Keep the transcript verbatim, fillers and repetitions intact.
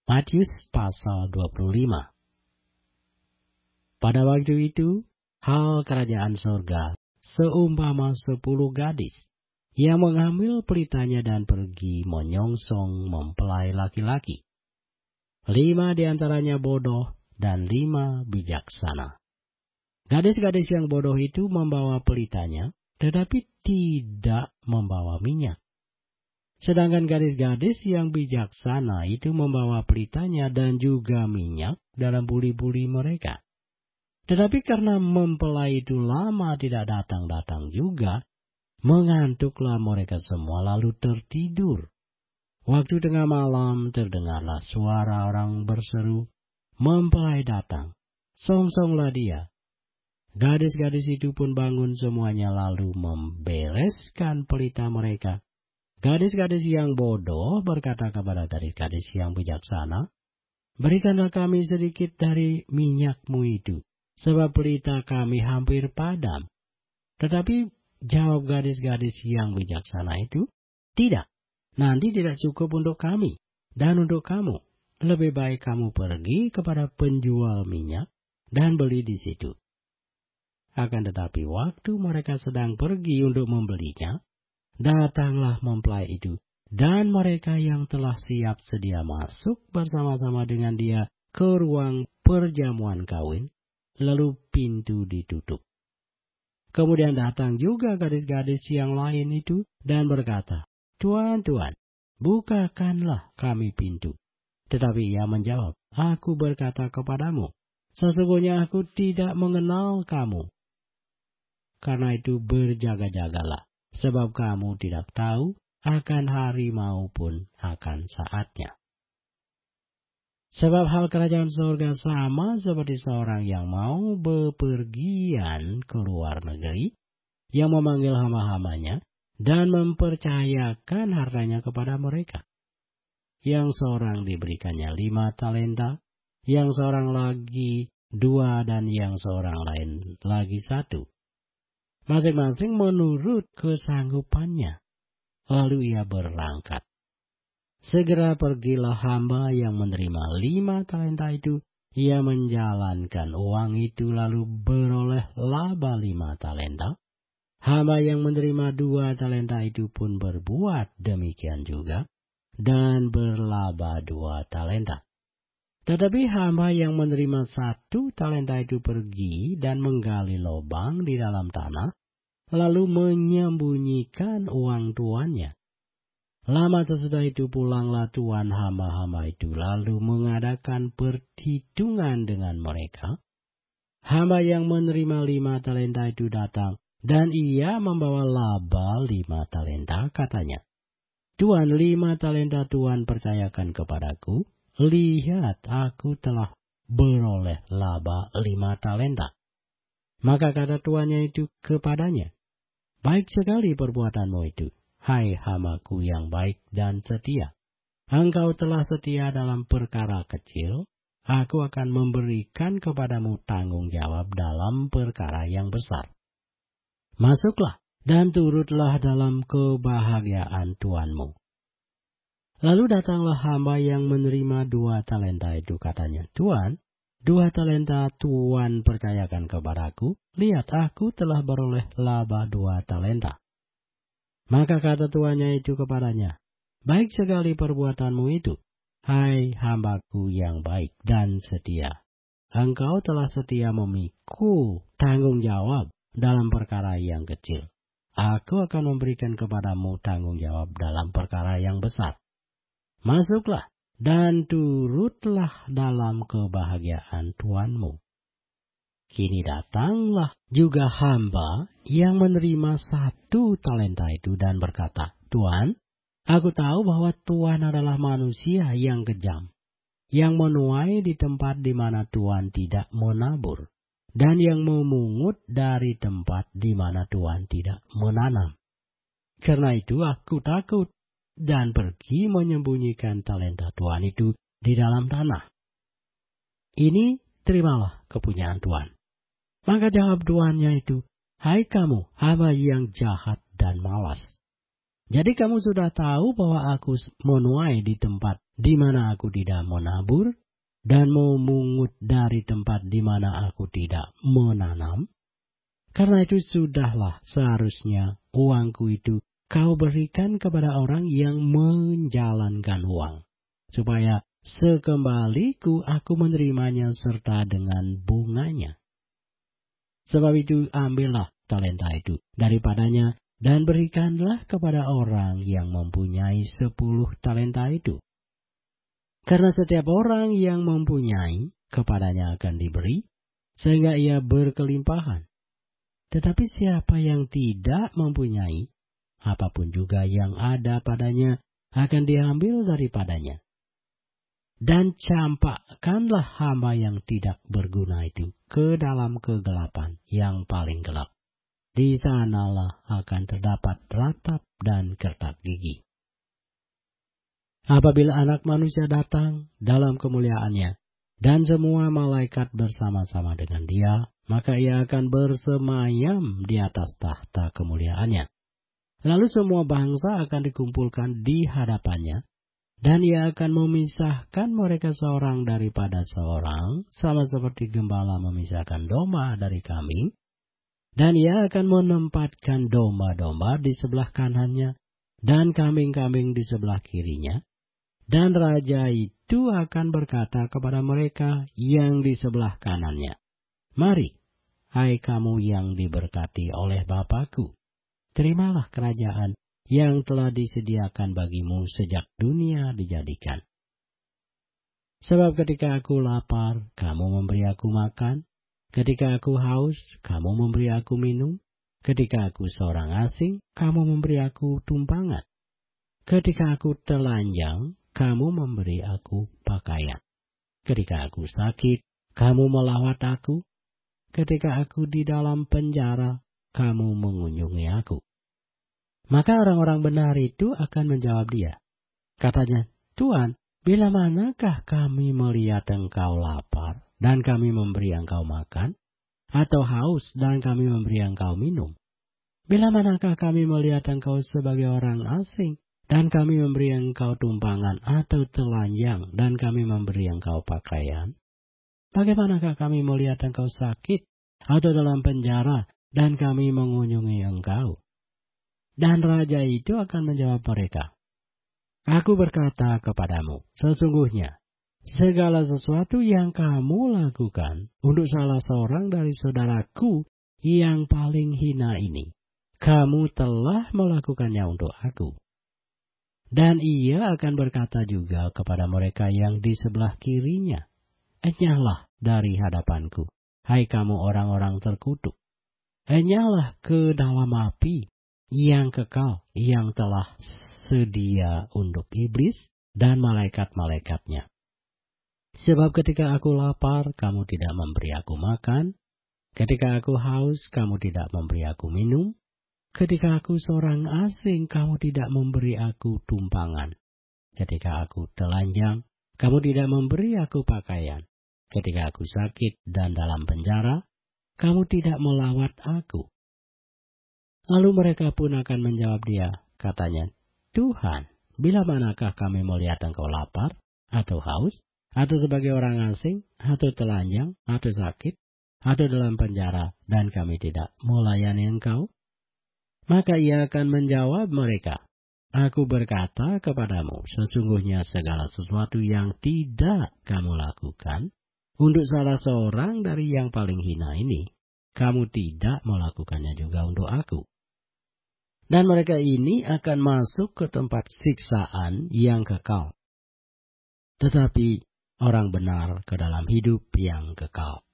Matius pasal dua puluh lima. Pada waktu itu, hal kerajaan sorga seumpama sepuluh gadis yang mengambil pelitanya dan pergi menyongsong mempelai laki-laki. Lima diantaranya bodoh dan lima bijaksana. Gadis-gadis yang bodoh itu membawa pelitanya, tetapi tidak membawa minyak. Sedangkan gadis-gadis yang bijaksana itu membawa pelitanya dan juga minyak dalam buli-buli mereka. Tetapi karena mempelai itu lama tidak datang-datang juga, mengantuklah mereka semua lalu tertidur. Waktu tengah malam terdengarlah suara orang berseru, "Mempelai datang, songsonglah dia." Gadis-gadis itu pun bangun semuanya lalu membereskan pelita mereka. Gadis-gadis yang bodoh berkata kepada gadis-gadis yang bijaksana, "Berikanlah kami sedikit dari minyakmu itu, sebab pelita kami hampir padam." Tetapi jawab gadis-gadis yang bijaksana itu, "Tidak, nanti tidak cukup untuk kami dan untuk kamu. Lebih baik kamu pergi kepada penjual minyak dan beli di situ." Akan tetapi waktu mereka sedang pergi untuk membelinya, datanglah mempelai itu, dan mereka yang telah siap sedia masuk bersama-sama dengan dia ke ruang perjamuan kawin, lalu pintu ditutup. Kemudian datang juga gadis-gadis yang lain itu dan berkata, "Tuan, Tuan, bukakanlah kami pintu." Tetapi ia menjawab, "Aku berkata kepadamu, sesungguhnya aku tidak mengenal kamu. Karena itu berjaga-jagalah, sebab kamu tidak tahu akan hari maupun akan saatnya." Sebab hal kerajaan surga sama seperti seorang yang mau bepergian ke luar negeri, yang memanggil hamba-hambanya dan mempercayakan hartanya kepada mereka. Yang seorang diberikannya lima talenta, yang seorang lagi dua, dan yang seorang lain lagi satu. Masing-masing menurut kesanggupannya. Lalu ia berangkat. Segera pergilah hamba yang menerima lima talenta itu. Ia menjalankan uang itu lalu beroleh laba lima talenta. Hamba yang menerima dua talenta itu pun berbuat demikian juga dan berlaba dua talenta. Tetapi hamba yang menerima satu talenta itu pergi dan menggali lubang di dalam tanah, lalu menyembunyikan uang tuannya. Lama sesudah itu pulanglah tuan hamba-hamba itu, lalu mengadakan perhitungan dengan mereka. Hamba yang menerima lima talenta itu datang, dan ia membawa laba lima talenta, katanya, "Tuan, lima talenta Tuan percayakan kepadaku. Lihat, aku telah beroleh laba lima talenta." Maka kata tuannya itu kepadanya, "Baik sekali perbuatanmu itu, hai hamaku yang baik dan setia. Engkau telah setia dalam perkara kecil, aku akan memberikan kepadamu tanggung jawab dalam perkara yang besar. Masuklah dan turutlah dalam kebahagiaan tuanmu." Lalu datanglah hamba yang menerima dua talenta itu, katanya, "Tuan, dua talenta Tuan percayakan kepadaku. Lihat, aku telah beroleh laba dua talenta." Maka kata tuannya itu kepadanya, "Baik sekali perbuatanmu itu, hai hambaku yang baik dan setia. Engkau telah setia memikul tanggung jawab dalam perkara yang kecil. Aku akan memberikan kepadamu tanggung jawab dalam perkara yang besar. Masuklah dan turutlah dalam kebahagiaan tuanmu." Kini datanglah juga hamba yang menerima satu talenta itu dan berkata, "Tuan, aku tahu bahwa Tuan adalah manusia yang kejam, yang menuai di tempat di mana Tuan tidak menabur, dan yang memungut dari tempat di mana Tuan tidak menanam. Karena itu aku takut dan pergi menyembunyikan talenta Tuan itu di dalam tanah. Ini terimalah kepunyaan Tuan." Maka jawab tuannya itu, "Hai kamu, hamba yang jahat dan malas. Jadi kamu sudah tahu bahwa aku menuai di tempat di mana aku tidak menabur, dan memungut dari tempat di mana aku tidak menanam? Karena itu sudahlah seharusnya uangku itu kau berikan kepada orang yang menjalankan uang, supaya sekembaliku aku menerimanya serta dengan bunganya. Sebab itu ambillah talenta itu daripadanya dan berikanlah kepada orang yang mempunyai sepuluh talenta itu. Karena setiap orang yang mempunyai, kepadanya akan diberi, sehingga ia berkelimpahan. Tetapi siapa yang tidak mempunyai, apapun juga yang ada padanya akan diambil daripadanya. Dan campakkanlah hamba yang tidak berguna itu ke dalam kegelapan yang paling gelap. Di sanalah akan terdapat ratap dan kertak gigi. Apabila Anak Manusia datang dalam kemuliaannya, dan semua malaikat bersama-sama dengan dia, maka ia akan bersemayam di atas tahta kemuliaannya. Lalu semua bangsa akan dikumpulkan di hadapannya, dan ia akan memisahkan mereka seorang daripada seorang, sama seperti gembala memisahkan domba dari kambing. Dan ia akan menempatkan domba-domba di sebelah kanannya, dan kambing-kambing di sebelah kirinya. Dan raja itu akan berkata kepada mereka yang di sebelah kanannya, "Mari, hai kamu yang diberkati oleh Bapa-Ku, terimalah kerajaan yang telah disediakan bagimu sejak dunia dijadikan. Sebab ketika aku lapar, kamu memberi aku makan. Ketika aku haus, kamu memberi aku minum. Ketika aku seorang asing, kamu memberi aku tumpangan. Ketika aku telanjang, kamu memberi aku pakaian. Ketika aku sakit, kamu melawat aku. Ketika aku di dalam penjara, kamu mengunjungi aku." Maka orang-orang benar itu akan menjawab dia. Katanya, "Tuhan, bila manakah kami melihat engkau lapar, dan kami memberi engkau makan, atau haus, dan kami memberi engkau minum? Bila manakah kami melihat engkau sebagai orang asing, dan kami memberi engkau tumpangan, atau telanjang, dan kami memberi engkau pakaian? Bagaimanakah kami melihat engkau sakit, atau dalam penjara, dan kami mengunjungi engkau?" Dan raja itu akan menjawab mereka, "Aku berkata kepadamu, sesungguhnya, segala sesuatu yang kamu lakukan untuk salah seorang dari saudaraku yang paling hina ini, kamu telah melakukannya untuk aku." Dan ia akan berkata juga kepada mereka yang di sebelah kirinya, "Enyahlah dari hadapanku, hai kamu orang-orang terkutuk. Enyahlah ke dalam api yang kekal yang telah sedia untuk iblis dan malaikat-malaikatnya. Sebab ketika aku lapar, kamu tidak memberi aku makan. Ketika aku haus, kamu tidak memberi aku minum. Ketika aku seorang asing, kamu tidak memberi aku tumpangan. Ketika aku telanjang, kamu tidak memberi aku pakaian. Ketika aku sakit dan dalam penjara, kamu tidak melawat aku." Lalu mereka pun akan menjawab dia, katanya, "Tuhan, bila manakah kami melihat engkau lapar, atau haus, atau sebagai orang asing, atau telanjang, atau sakit, atau dalam penjara, dan kami tidak melayani engkau?" Maka ia akan menjawab mereka, "Aku berkata kepadamu, sesungguhnya segala sesuatu yang tidak kamu lakukan untuk salah seorang dari yang paling hina ini, kamu tidak melakukannya juga untuk aku." Dan mereka ini akan masuk ke tempat siksaan yang kekal. Tetapi orang benar ke dalam hidup yang kekal.